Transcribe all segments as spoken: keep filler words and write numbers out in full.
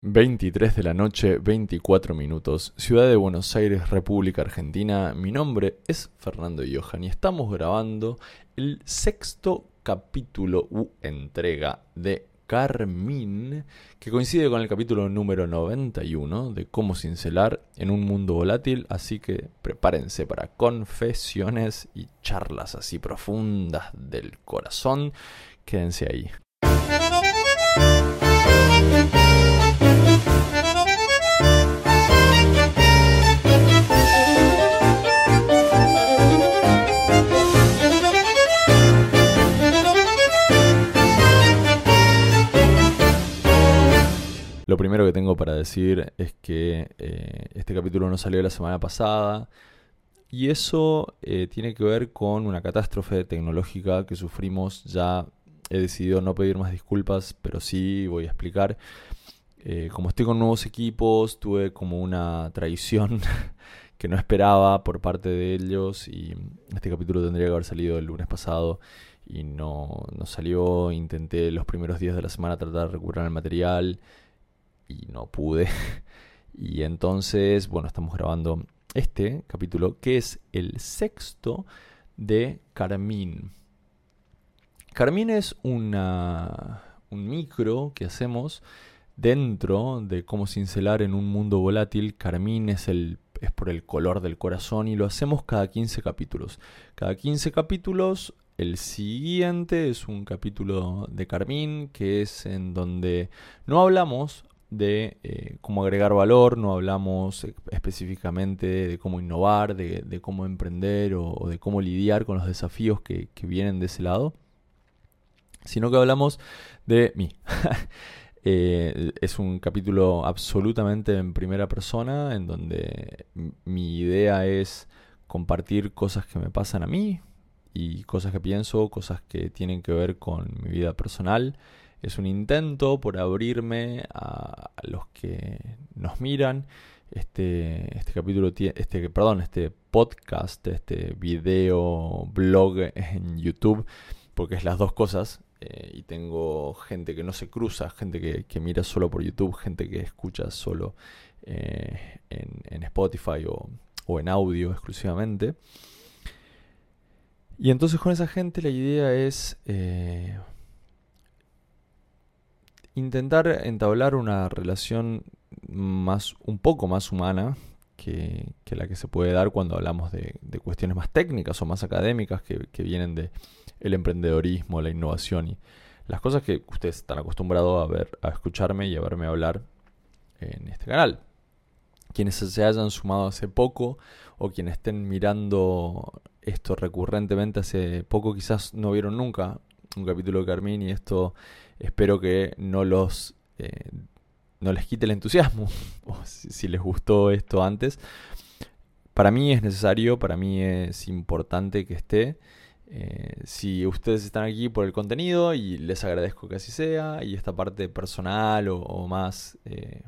veintitrés de la noche, veinticuatro minutos, Ciudad de Buenos Aires, República Argentina. Mi nombre es Fernando Johan y estamos grabando el sexto capítulo u entrega de Carmín, que coincide con el capítulo número noventa y uno de Cómo cincelar en un mundo volátil, así que prepárense para confesiones y charlas así profundas del corazón. Quédense ahí. Lo primero que tengo para decir es que eh, este capítulo no salió la semana pasada y eso eh, tiene que ver con una catástrofe tecnológica que sufrimos. Ya he decidido no pedir más disculpas, pero sí voy a explicar. Eh, como estoy con nuevos equipos, tuve como una traición que no esperaba por parte de ellos y este capítulo tendría que haber salido el lunes pasado y no, no salió. Intenté los primeros días de la semana tratar de recuperar el material y no pude. Y entonces, bueno, estamos grabando este capítulo, que es el sexto de Carmín. Carmín es una, un micro que hacemos dentro de Cómo cincelar en un mundo volátil. Carmín es, el, es por el color del corazón y lo hacemos cada quince capítulos. Cada quince capítulos, el siguiente es un capítulo de Carmín, que es en donde no hablamos de eh, cómo agregar valor, no hablamos específicamente de cómo innovar, de, de cómo emprender o, o de cómo lidiar con los desafíos que, que vienen de ese lado, sino que hablamos de mí. eh, es un capítulo absolutamente en primera persona, en donde m- mi idea es compartir cosas que me pasan a mí y cosas que pienso, cosas que tienen que ver con mi vida personal. Es un intento por abrirme a los que nos miran. Este, este capítulo, este, perdón, este podcast, este video, blog en YouTube, porque es las dos cosas. Eh, y tengo gente que no se cruza, gente que, que mira solo por YouTube, gente que escucha solo eh, en, en Spotify o, o en audio exclusivamente. Y entonces con esa gente la idea es Eh, intentar entablar una relación más, un poco más humana que, que la que se puede dar cuando hablamos de, de cuestiones más técnicas o más académicas que, que vienen de el emprendedorismo, la innovación y las cosas que ustedes están acostumbrados a ver, a escucharme y a verme hablar en este canal. Quienes se hayan sumado hace poco o quienes estén mirando esto recurrentemente hace poco, quizás no vieron nunca un capítulo de Carmín y esto espero que no los eh, no les quite el entusiasmo o si, si les gustó esto antes. Para mí es necesario, para mí es importante que esté. Eh, si ustedes están aquí por el contenido, y les agradezco que así sea, y esta parte personal o, o más eh,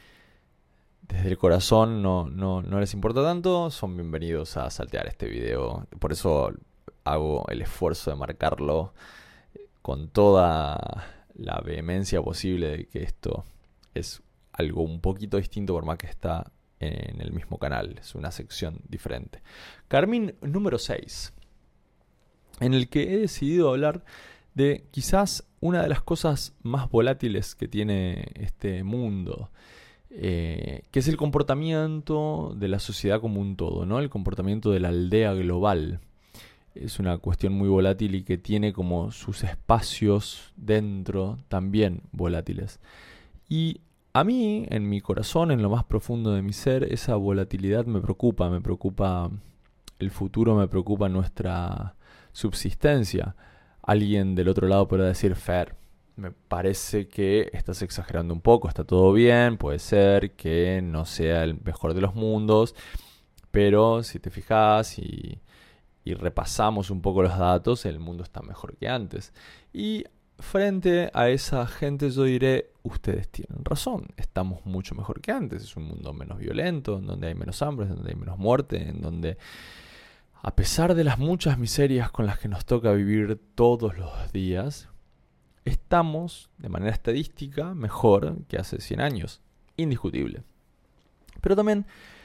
desde el corazón no, no, no les importa tanto, son bienvenidos a saltear este video. Por eso hago el esfuerzo de marcarlo con toda la vehemencia posible de que esto es algo un poquito distinto, por más que está en el mismo canal, es una sección diferente. Carmín número seis, en el que he decidido hablar de quizás una de las cosas más volátiles que tiene este mundo, eh, que es el comportamiento de la sociedad como un todo, ¿no? El comportamiento de la aldea global. Es una cuestión muy volátil y que tiene como sus espacios dentro también volátiles. Y a mí, en mi corazón, en lo más profundo de mi ser, esa volatilidad me preocupa. Me preocupa el futuro, me preocupa nuestra subsistencia. Alguien del otro lado podrá decir: Fer, me parece que estás exagerando un poco, está todo bien, puede ser que no sea el mejor de los mundos, pero si te fijas y... y repasamos un poco los datos, el mundo está mejor que antes. Y frente a esa gente yo diré: ustedes tienen razón, estamos mucho mejor que antes. Es un mundo menos violento, en donde hay menos hambre, en donde hay menos muerte, en donde, a pesar de las muchas miserias con las que nos toca vivir todos los días, estamos de manera estadística mejor que hace cien años, indiscutible. Pero también,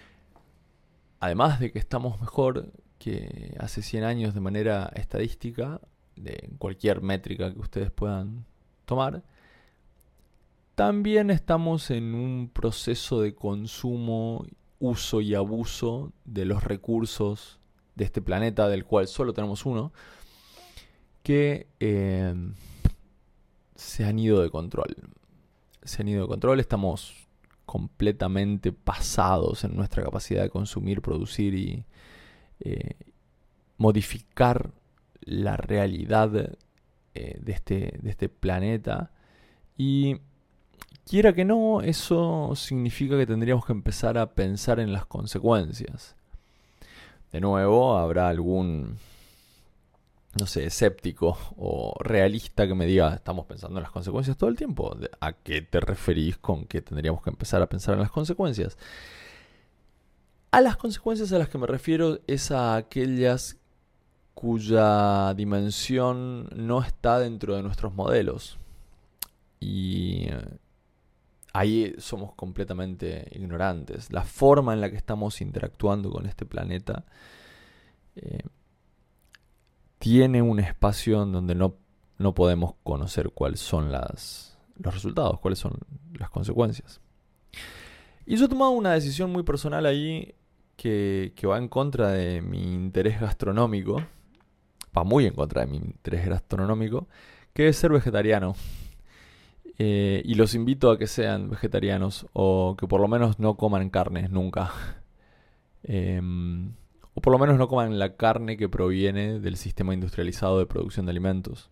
además de que estamos mejor que hace cien años de manera estadística, de cualquier métrica que ustedes puedan tomar, también estamos en un proceso de consumo, uso y abuso de los recursos de este planeta, del cual solo tenemos uno, que eh, se han ido de control. Se han ido de control, estamos completamente pasados en nuestra capacidad de consumir, producir y eh, modificar la realidad eh, de, este, de este planeta. Y quiera que no, eso significa que tendríamos que empezar a pensar en las consecuencias. De nuevo, habrá algún, no sé, escéptico o realista que me diga, estamos pensando en las consecuencias todo el tiempo. ¿A qué te referís con que tendríamos que empezar a pensar en las consecuencias? A las consecuencias a las que me refiero es a aquellas cuya dimensión no está dentro de nuestros modelos. Y ahí somos completamente ignorantes. La forma en la que estamos interactuando con este planeta eh, tiene un espacio en donde no, no podemos conocer cuáles son las, los resultados, cuáles son las consecuencias. Y yo he tomado una decisión muy personal ahí que, que va en contra de mi interés gastronómico, va muy en contra de mi interés gastronómico, que es ser vegetariano. Eh, y los invito a que sean vegetarianos o que por lo menos no coman carne nunca. Eh, o por lo menos no coman la carne que proviene del sistema industrializado de producción de alimentos.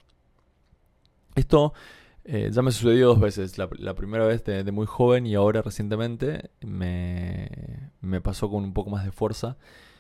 Esto eh, ya me sucedió dos veces. La, la primera vez de, de muy joven y ahora recientemente me, me pasó con un poco más de fuerza,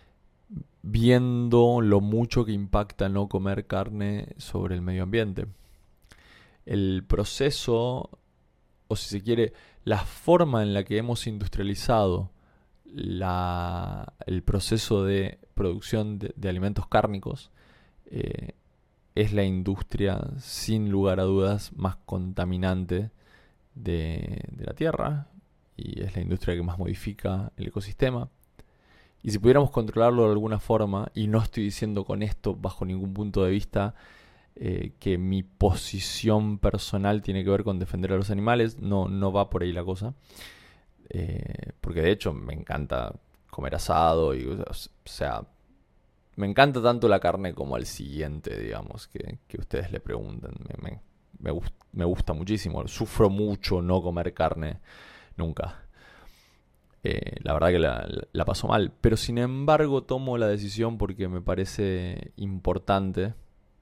viendo lo mucho que impacta no comer carne sobre el medio ambiente. El proceso, o si se quiere, la forma en la que hemos industrializado la, el proceso de producción de, de alimentos cárnicos eh, es la industria, sin lugar a dudas, más contaminante de, de la Tierra, y es la industria que más modifica el ecosistema. Y si pudiéramos controlarlo de alguna forma, y no estoy diciendo con esto bajo ningún punto de vista Eh, que mi posición personal tiene que ver con defender a los animales, no, no va por ahí la cosa, eh, porque de hecho me encanta comer asado, y, o sea, me encanta tanto la carne como al siguiente, digamos, que, que ustedes le pregunten, me, me, me, gust, me gusta muchísimo, sufro mucho no comer carne nunca. Eh, la verdad que la, la paso mal, pero sin embargo tomo la decisión porque me parece importante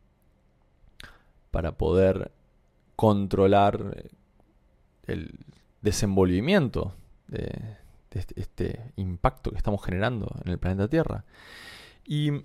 para poder controlar el desenvolvimiento de, de este, este impacto que estamos generando en el planeta Tierra. Y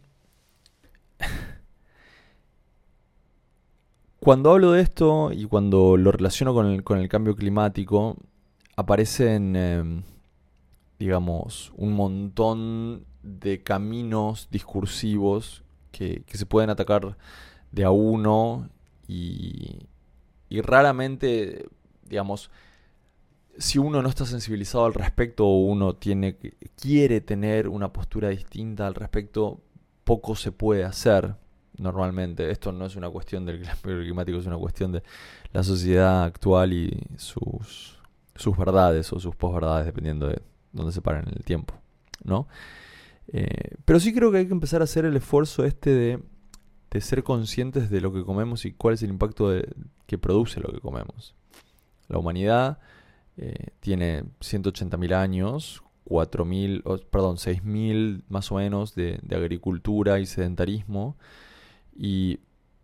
cuando hablo de esto y cuando lo relaciono con el, con el cambio climático, aparecen, eh, digamos, un montón de caminos discursivos que, que se pueden atacar de a uno. Y, y raramente, digamos, si uno no está sensibilizado al respecto o uno tiene, quiere tener una postura distinta al respecto, poco se puede hacer normalmente. Esto no es una cuestión del cambio climático, es una cuestión de la sociedad actual y sus, sus verdades o sus posverdades, dependiendo de dónde se paran en el tiempo, ¿no? Eh, pero sí creo que hay que empezar a hacer el esfuerzo este de de ser conscientes de lo que comemos y cuál es el impacto de, que produce lo que comemos. La humanidad eh, tiene ciento ochenta mil años, cuatro mil, oh, perdón, seis mil más o menos de, de agricultura y sedentarismo, y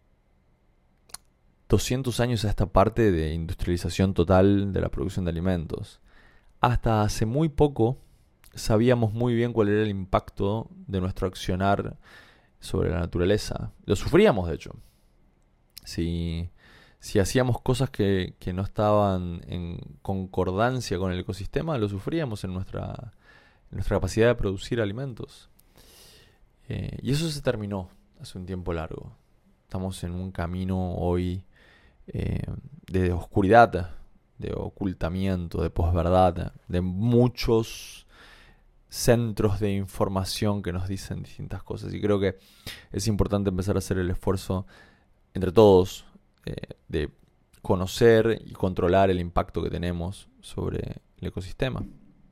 doscientos años a esta parte de industrialización total de la producción de alimentos. Hasta hace muy poco sabíamos muy bien cuál era el impacto de nuestro accionar sobre la naturaleza. Lo sufríamos, de hecho. Si, si hacíamos cosas que, que no estaban en concordancia con el ecosistema, lo sufríamos en nuestra, en nuestra capacidad de producir alimentos. Eh, y eso se terminó hace un tiempo largo. Estamos en un camino hoy eh, de oscuridad, de ocultamiento, de posverdad, de muchos centros de información que nos dicen distintas cosas. Y creo que es importante empezar a hacer el esfuerzo entre todos eh, de conocer y controlar el impacto que tenemos sobre el ecosistema.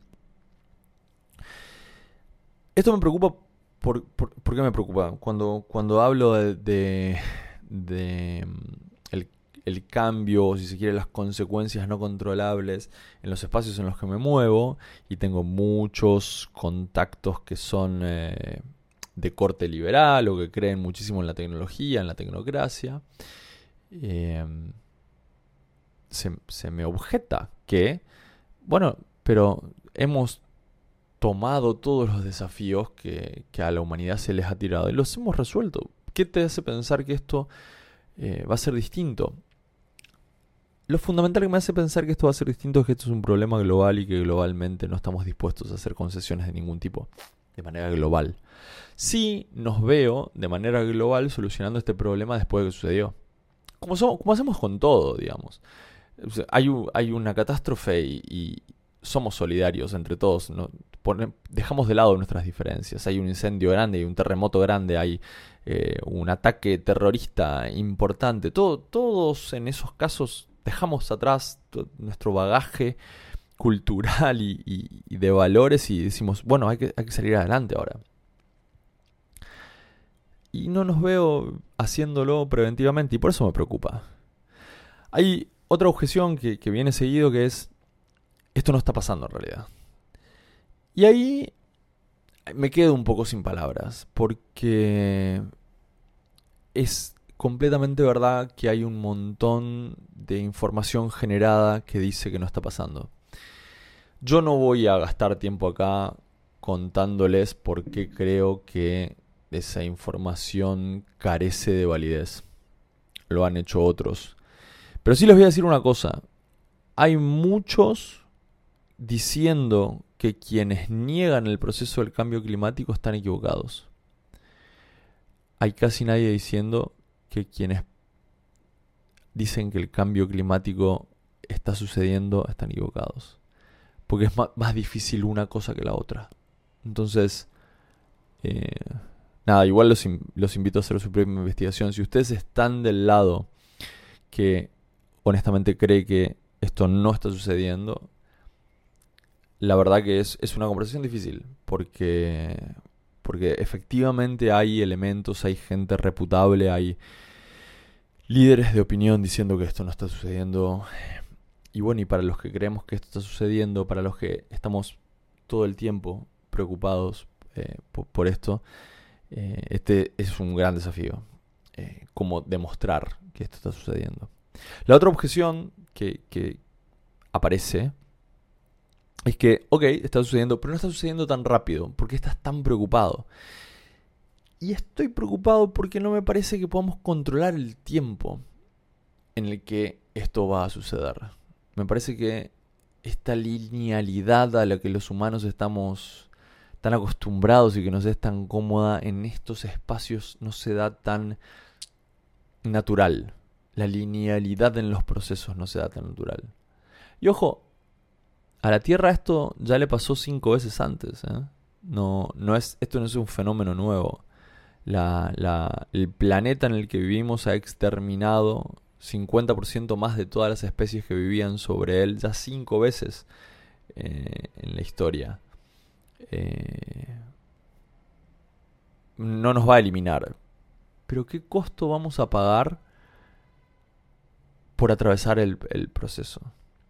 Esto me preocupa. ¿Por, por, por qué me preocupa? Cuando, cuando hablo de, de, de el, el cambio, o si se quiere, las consecuencias no controlables en los espacios en los que me muevo, y tengo muchos contactos que son eh, de corte liberal o que creen muchísimo en la tecnología, en la tecnocracia, eh, se, se me objeta que, bueno, pero hemos tomado todos los desafíos que, que a la humanidad se les ha tirado y los hemos resuelto. ¿Qué te hace pensar que esto eh, va a ser distinto? Lo fundamental que me hace pensar que esto va a ser distinto es que esto es un problema global y que globalmente no estamos dispuestos a hacer concesiones de ningún tipo, de manera global. Sí nos veo de manera global solucionando este problema después de que sucedió. Como, somos, como hacemos con todo, digamos. O sea, hay, un, hay una catástrofe y, y somos solidarios entre todos, ¿no? Pone, dejamos de lado nuestras diferencias. Hay un incendio grande, hay un terremoto grande, hay eh, un ataque terrorista importante. Todo, todos en esos casos dejamos atrás todo nuestro bagaje cultural y, y, y de valores y decimos, bueno, hay que, hay que salir adelante ahora. Y no nos veo haciéndolo preventivamente y por eso me preocupa. Hay otra objeción que, que viene seguido, que es: esto no está pasando en realidad. Y ahí me quedo un poco sin palabras, porque es completamente verdad que hay un montón de información generada que dice que no está pasando. Yo no voy a gastar tiempo acá contándoles por qué creo que esa información carece de validez. Lo han hecho otros. Pero sí les voy a decir una cosa. Hay muchos diciendo que quienes niegan el proceso del cambio climático están equivocados. Hay casi nadie diciendo que quienes dicen que el cambio climático está sucediendo están equivocados. Porque es más, más difícil una cosa que la otra. Entonces, eh, nada, igual los, los invito a hacer su propia investigación. Si ustedes están del lado que honestamente cree que esto no está sucediendo, la verdad que es, es una conversación difícil, porque, porque efectivamente hay elementos, hay gente reputable, hay líderes de opinión diciendo que esto no está sucediendo. Y bueno, y para los que creemos que esto está sucediendo, para los que estamos todo el tiempo preocupados eh, por, por esto, eh, este es un gran desafío, eh, como demostrar que esto está sucediendo. La otra objeción que, que aparece es que, ok, está sucediendo, pero no está sucediendo tan rápido. ¿Por qué estás tan preocupado? Y estoy preocupado porque no me parece que podamos controlar el tiempo en el que esto va a suceder. Me parece que esta linealidad a la que los humanos estamos tan acostumbrados y que nos es tan cómoda en estos espacios no se da tan natural. La linealidad en los procesos no se da tan natural. Y ojo, a la Tierra esto ya le pasó cinco veces antes, ¿eh? No, no es, esto no es un fenómeno nuevo. La, la, el planeta en el que vivimos ha exterminado cincuenta por ciento más de todas las especies que vivían sobre él ya cinco veces eh, en la historia. Eh, no nos va a eliminar. Pero ¿qué costo vamos a pagar por atravesar el, el proceso?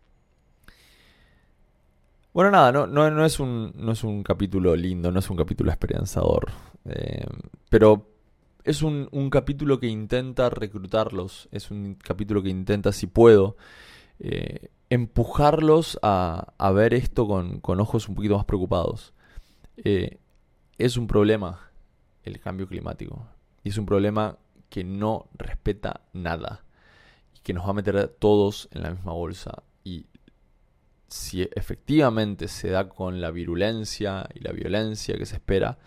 Bueno, nada, no, no, no, es un, no es un capítulo lindo, no es un capítulo esperanzador. Eh, pero es un, un capítulo que intenta reclutarlos. Es un capítulo que intenta, si puedo, eh, empujarlos a, a ver esto con, con ojos un poquito más preocupados. Eh, es un problema el cambio climático. Y es un problema que no respeta nada. Y que nos va a meter a todos en la misma bolsa. Y si efectivamente se da con la virulencia y la violencia que se espera,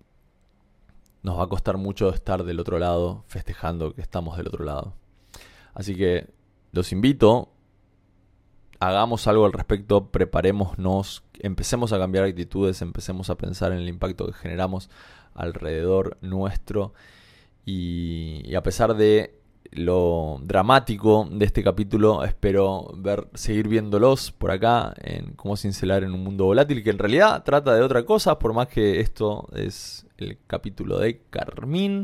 nos va a costar mucho estar del otro lado, festejando que estamos del otro lado. Así que los invito, hagamos algo al respecto, preparémonos, empecemos a cambiar actitudes, empecemos a pensar en el impacto que generamos alrededor nuestro. Y, y a pesar de lo dramático de este capítulo, espero ver, seguir viéndolos por acá en Cómo cincelar en un mundo volátil, que en realidad trata de otra cosa, por más que esto es el capítulo de Carmín.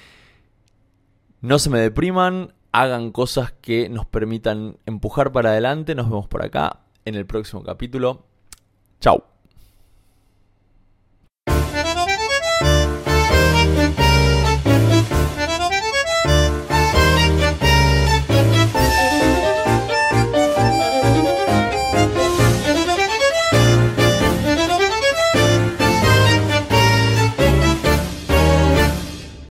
No se me depriman, hagan cosas que nos permitan empujar para adelante. Nos vemos por acá en el próximo capítulo. Chau.